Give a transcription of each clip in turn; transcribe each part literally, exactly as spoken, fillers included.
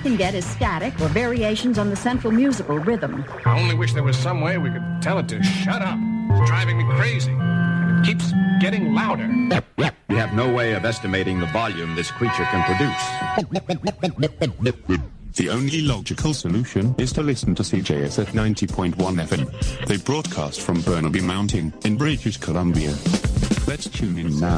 can get is static or variations on the central musical rhythm. I only wish there was some way we could tell it to shut up. It's driving me crazy. And it keeps getting louder. We have no way of estimating the volume this creature can produce. The only logical solution is to listen to C J S at ninety point one F M. They broadcast from Burnaby Mountain in British Columbia. Let's tune in now.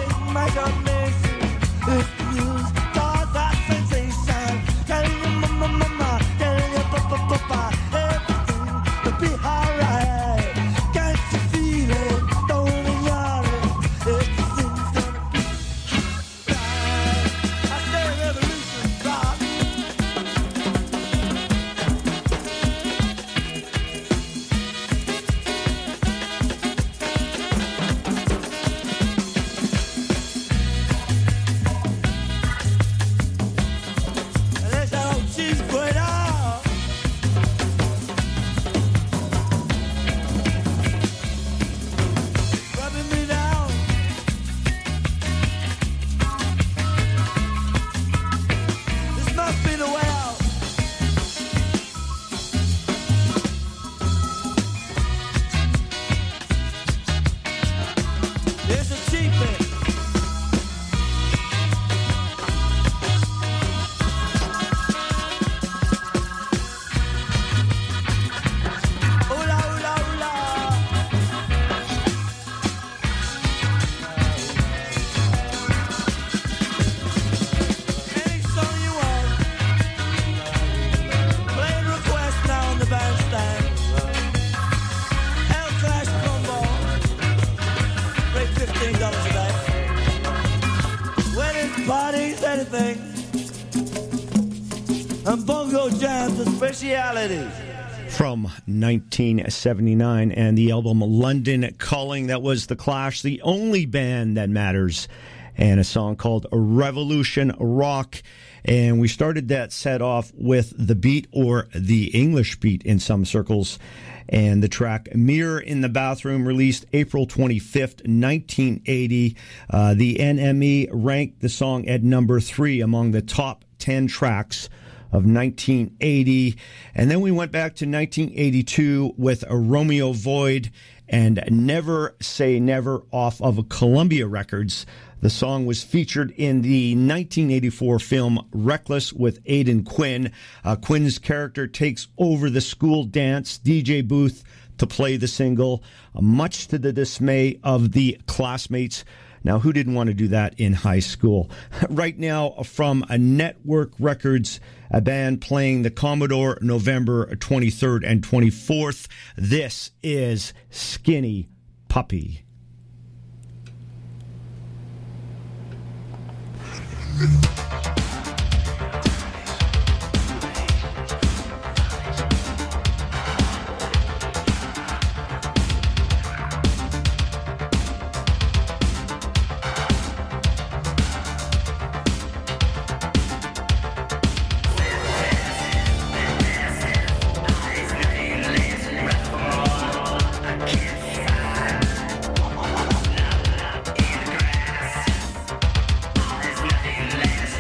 This music, cause that sensation. Tell your mama It's a cheap it. And bongo jams a speciality. From nineteen seventy-nine and the album London Calling, that was The Clash, the only band that matters, and a song called Revolution Rock. And we started that set off with The Beat, or the English Beat in some circles, and the track Mirror in the Bathroom, released April twenty-fifth, nineteen eighty. Uh, the N M E ranked the song at number three among the top ten tracks of nineteen eighty. And then we went back to nineteen eighty-two with a Romeo Void and Never Say Never off of Columbia Records. The song was featured in the nineteen eighty-four film Reckless with Aidan Quinn. Uh, Quinn's character takes over the school dance D J booth to play the single, uh, much to the dismay of the classmates. Now, who didn't want to do that in high school? Right now, from a Network Records, a band playing the Commodore November twenty-third and twenty-fourth. This is Skinny Puppy. Less.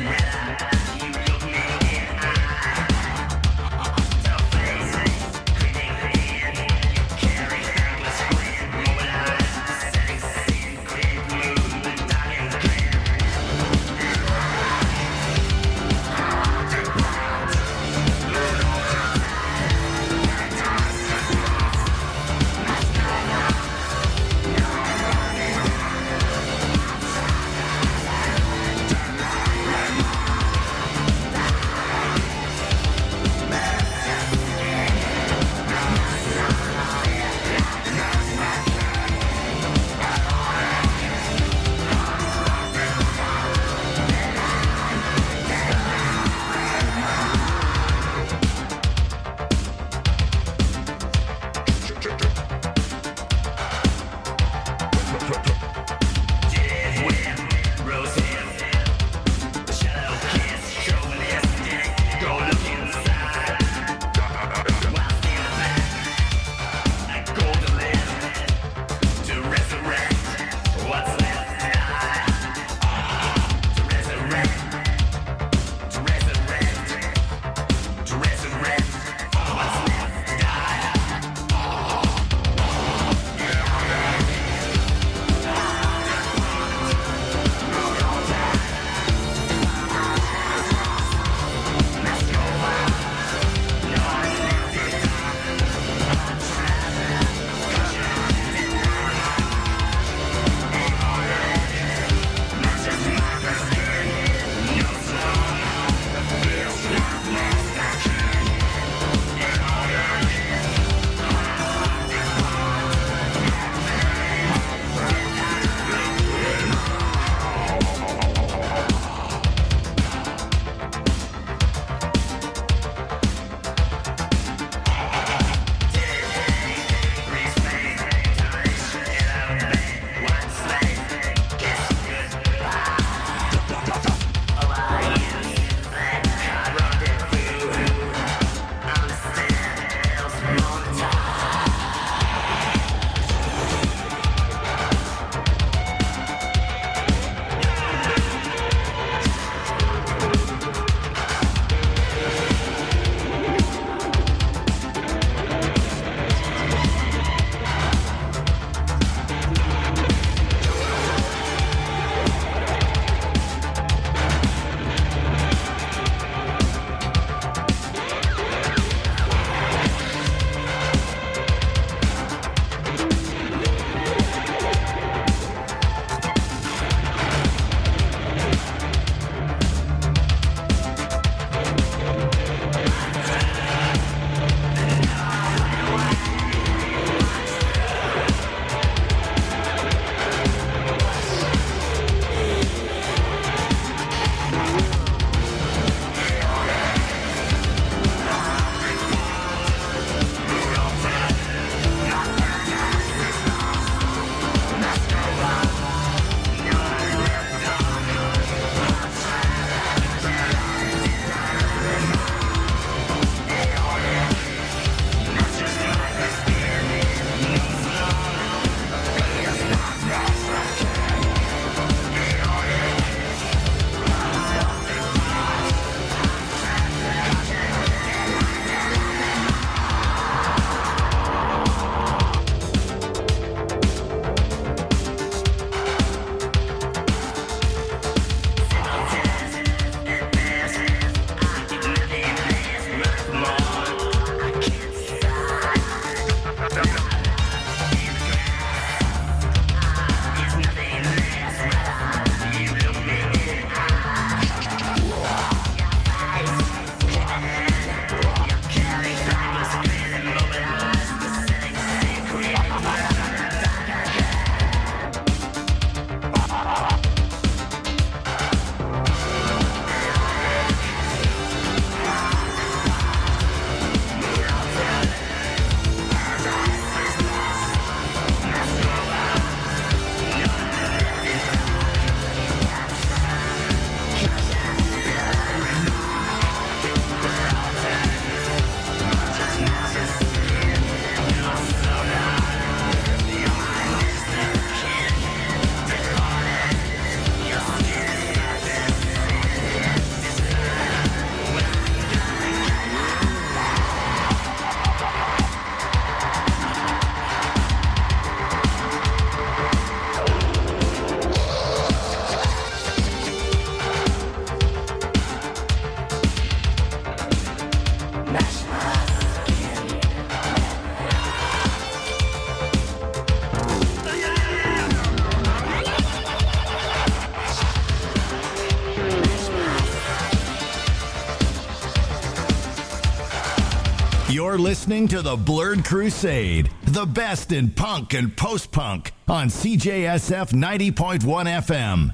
You're listening to the Blurred Crusade, the best in punk and post-punk on C J S F ninety point one F M.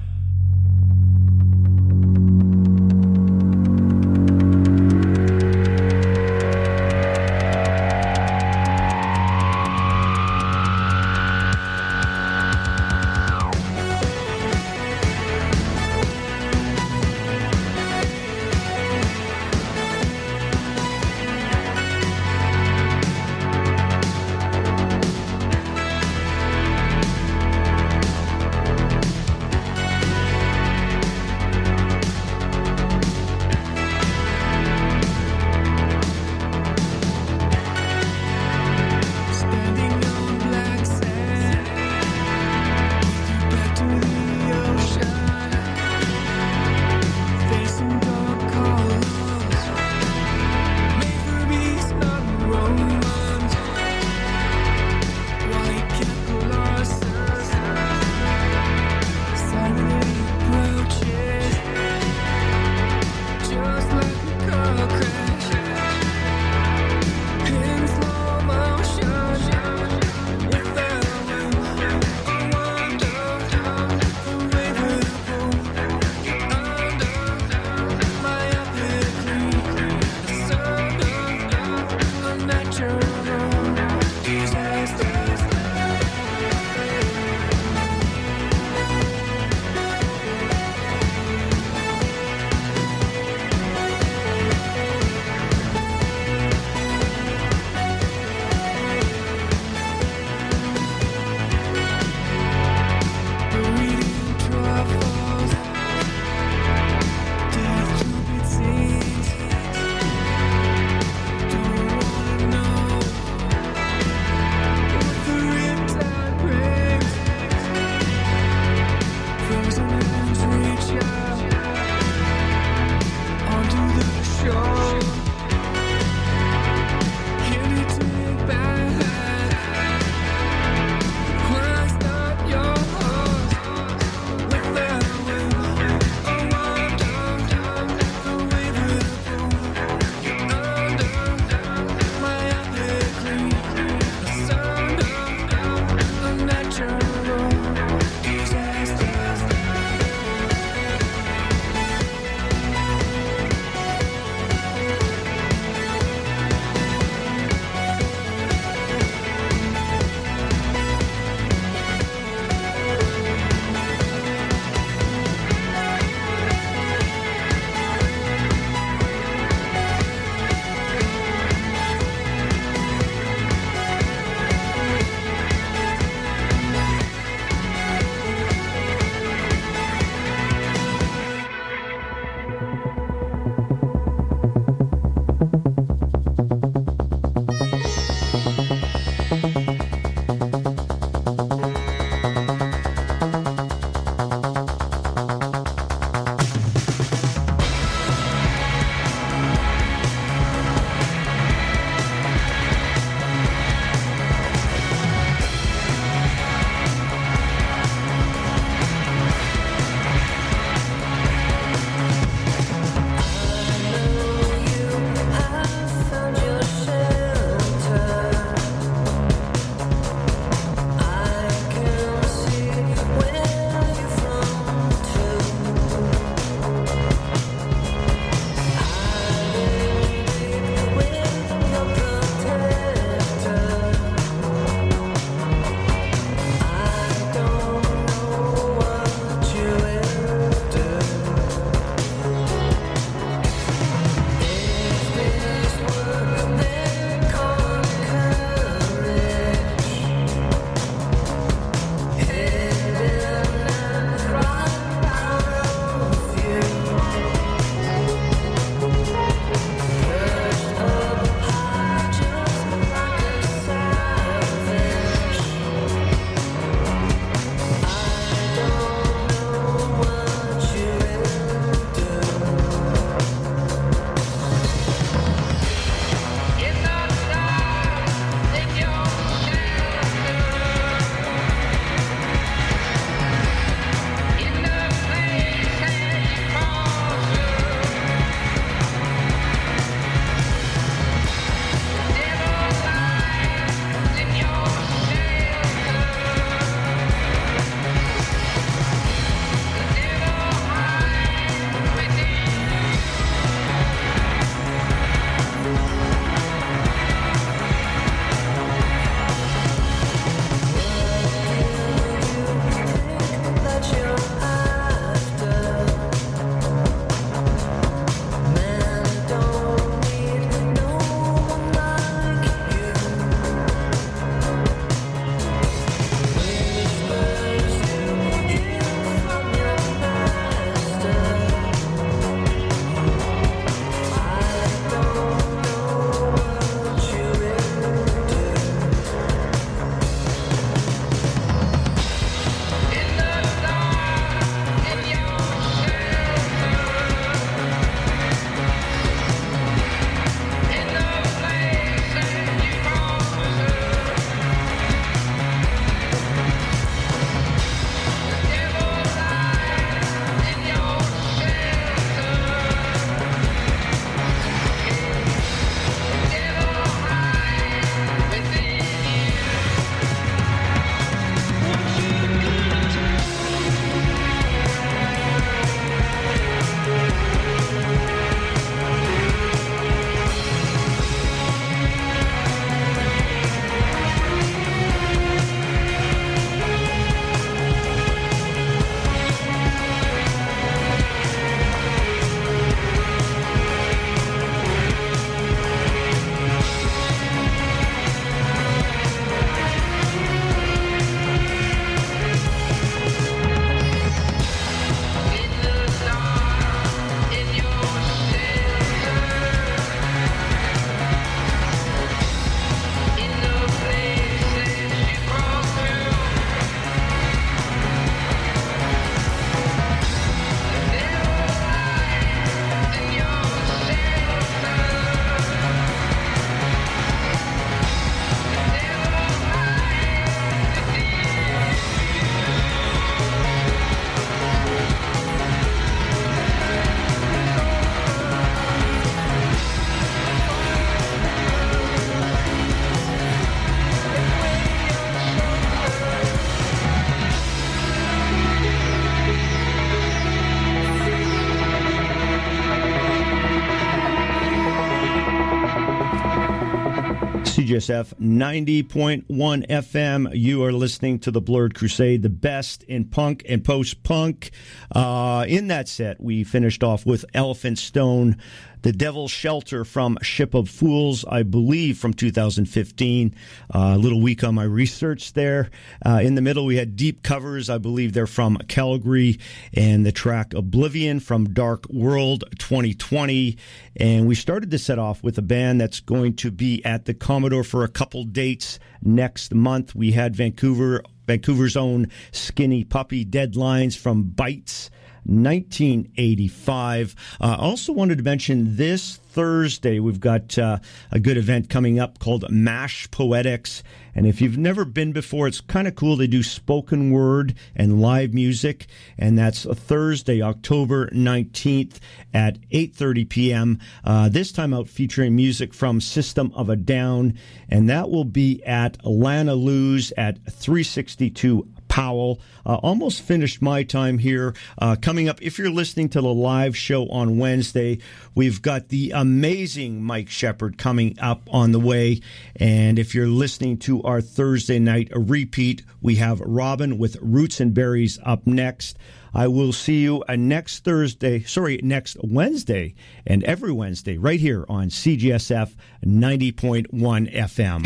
J S F ninety point one F M. You are listening to the Blurred Crusade, the best in punk and post-punk. Uh, in that set, we finished off with Elephant Stone, The Devil's Shelter from Ship of Fools, I believe from two thousand fifteen. Uh, a little weak on my research there. Uh, in the middle, we had Deep Covers. I believe they're from Calgary. And the track Oblivion from Dark World twenty twenty. And we started the set off with a band that's going to be at the Commodore for a couple dates next month. We had Vancouver, Vancouver's own Skinny Puppy, Deadlines from Bites nineteen eighty-five. I uh, also wanted to mention this Thursday, we've got uh, a good event coming up called MASH Poetics. And if you've never been before, it's kind of cool. They do spoken word and live music. And that's a Thursday, October nineteenth at eight thirty p.m. Uh, this time out featuring music from System of a Down. And that will be at Lana Lou's at three sixty-two Powell. Uh, almost finished my time here. Uh, coming up, if you're listening to the live show on Wednesday, we've got the amazing Mike Shepard coming up on the way. And if you're listening to our Thursday night a repeat, we have Robin with Roots and Berries up next. I will see you uh, next Thursday, sorry, next Wednesday, and every Wednesday right here on C G S F ninety point one F M.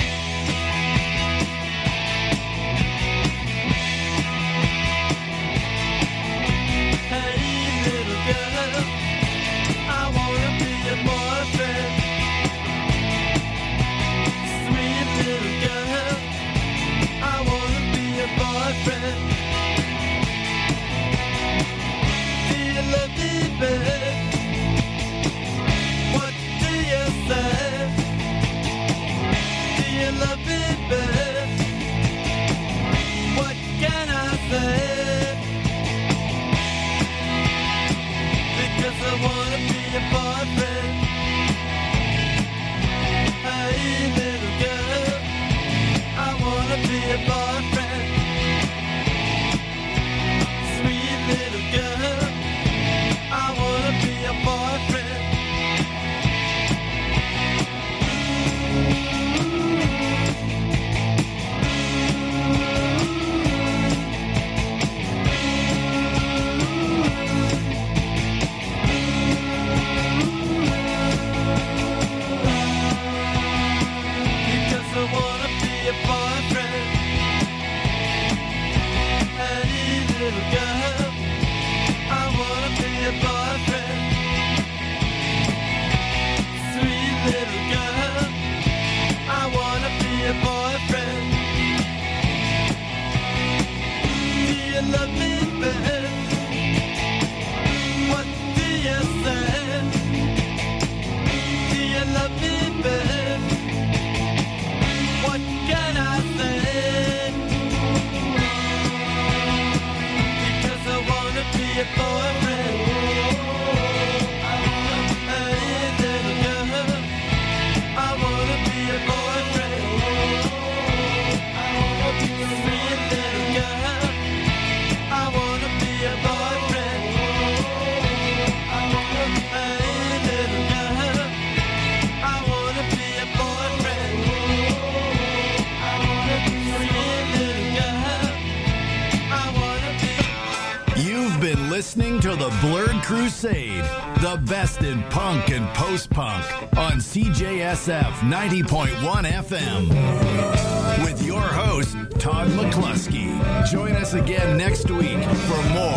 Listening to the Blurred Crusade, the best in punk and post-punk on C J S F ninety point one F M. With your host, Todd McCluskey. Join us again next week for more